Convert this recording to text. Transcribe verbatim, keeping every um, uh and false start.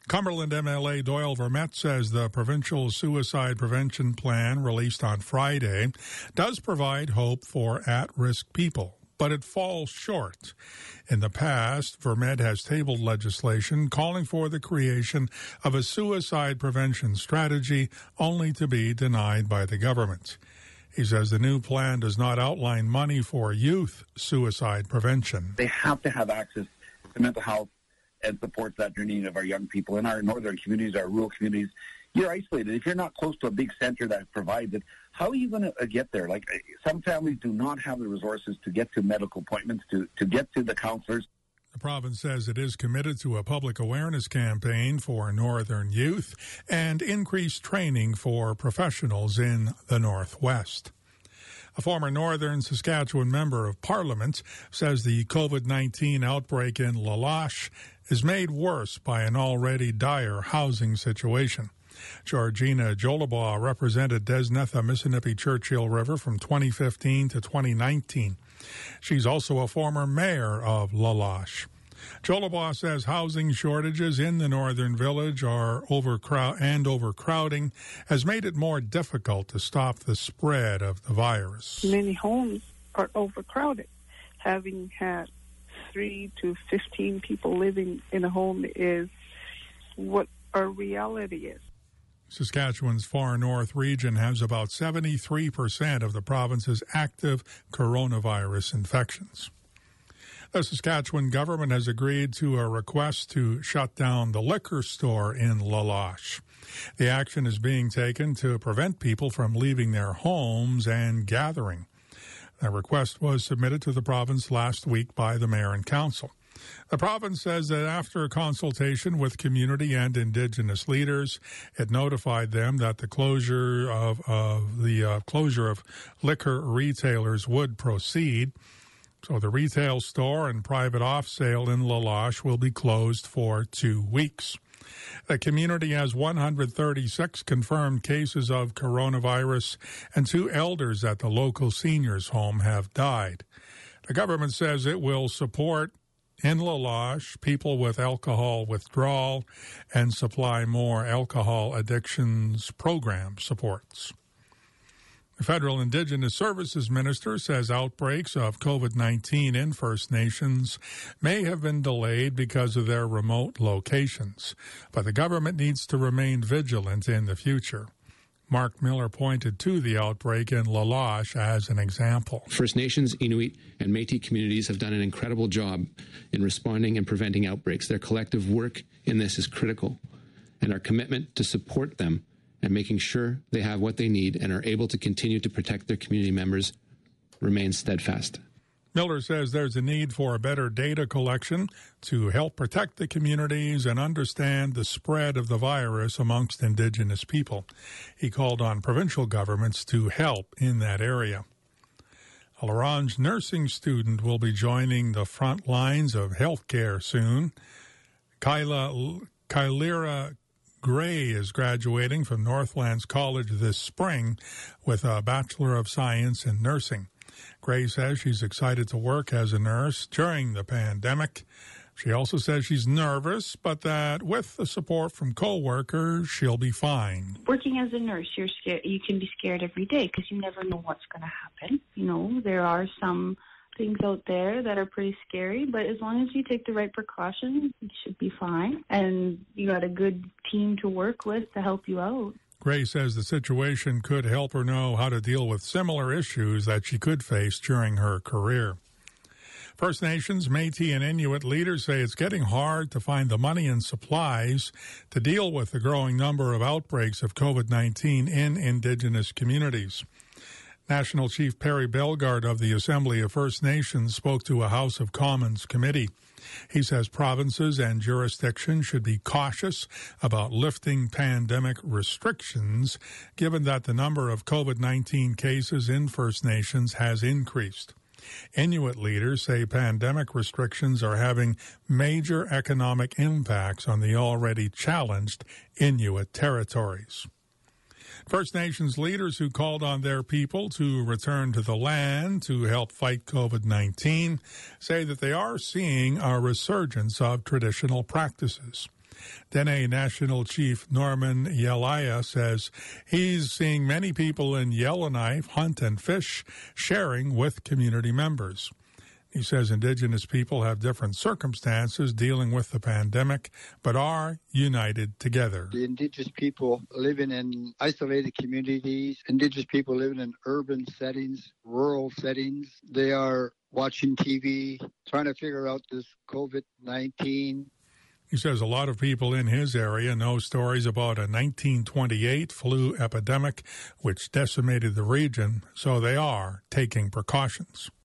Cumberland M L A Doyle Vermette says the provincial suicide prevention plan released on Friday does provide hope for at-risk people, but it falls short. In the past, Vermette has tabled legislation calling for the creation of a suicide prevention strategy, only to be denied by the government. He says the new plan does not outline money for youth suicide prevention. They have to have access to mental health and supports that journey of our young people in our northern communities, our rural communities. You're isolated. If you're not close to a big center that provides it, how are you going to get there? Like, some families do not have the resources to get to medical appointments, to, to get to the counselors. The province says it is committed to a public awareness campaign for northern youth and increased training for professionals in the Northwest. A former Northern Saskatchewan member of Parliament says the COVID nineteen outbreak in La Loche is made worse by an already dire housing situation. Georgina Jolibois represented Desnetha Mississippi Churchill River from twenty fifteen to twenty nineteen. She's also a former mayor of La Loche. Jolibois says housing shortages in the northern village are overcrow- and overcrowding has made it more difficult to stop the spread of the virus. Many homes are overcrowded. Having had three to fifteen people living in a home is what our reality is. Saskatchewan's far north region has about seventy-three percent of the province's active coronavirus infections. The Saskatchewan government has agreed to a request to shut down the liquor store in La Loche. The action is being taken to prevent people from leaving their homes and gathering. The request was submitted to the province last week by the mayor and council. The province says that after a consultation with community and Indigenous leaders, it notified them that the closure of, of the uh, closure of liquor retailers would proceed. So the retail store and private off-sale in La Loche will be closed for two weeks. The community has one hundred thirty-six confirmed cases of coronavirus, and two elders at the local seniors' home have died. The government says it will support in La Loche people with alcohol withdrawal and supply more alcohol addictions program supports. The Federal Indigenous Services Minister says outbreaks of COVID nineteen in First Nations may have been delayed because of their remote locations, but the government needs to remain vigilant in the future. Mark Miller pointed to the outbreak in La Loche as an example. First Nations, Inuit, and Métis communities have done an incredible job in responding and preventing outbreaks. Their collective work in this is critical, and our commitment to support them and making sure they have what they need and are able to continue to protect their community members remains steadfast. Miller says there's a need for better data collection to help protect the communities and understand the spread of the virus amongst Indigenous people. He called on provincial governments to help in that area. A LaRange nursing student will be joining the front lines of healthcare soon. Kyla, Kylira Gray is graduating from Northlands College this spring with a Bachelor of Science in Nursing. Gray says she's excited to work as a nurse during the pandemic. She also says she's nervous, but that with the support from coworkers, she'll be fine. Working as a nurse, you're scared. You can be scared every day because you never know what's going to happen. You know, there are some things out there that are pretty scary, but as long as you take the right precautions, you should be fine. And you got a good team to work with to help you out. Gray says the situation could help her know how to deal with similar issues that she could face during her career. First Nations, Métis, and Inuit leaders say it's getting hard to find the money and supplies to deal with the growing number of outbreaks of COVID nineteen in Indigenous communities. National Chief Perry Bellegarde of the Assembly of First Nations spoke to a House of Commons committee. He says provinces and jurisdictions should be cautious about lifting pandemic restrictions, given that the number of COVID nineteen cases in First Nations has increased. Inuit leaders say pandemic restrictions are having major economic impacts on the already challenged Inuit territories. First Nations leaders who called on their people to return to the land to help fight COVID nineteen say that they are seeing a resurgence of traditional practices. Dene National Chief Norman Yelaya says he's seeing many people in Yellowknife hunt and fish, sharing with community members. He says Indigenous people have different circumstances dealing with the pandemic, but are united together. The Indigenous people living in isolated communities, Indigenous people living in urban settings, rural settings, they are watching T V, trying to figure out this COVID nineteen. He says a lot of people in his area know stories about a nineteen twenty-eight flu epidemic which decimated the region, so they are taking precautions.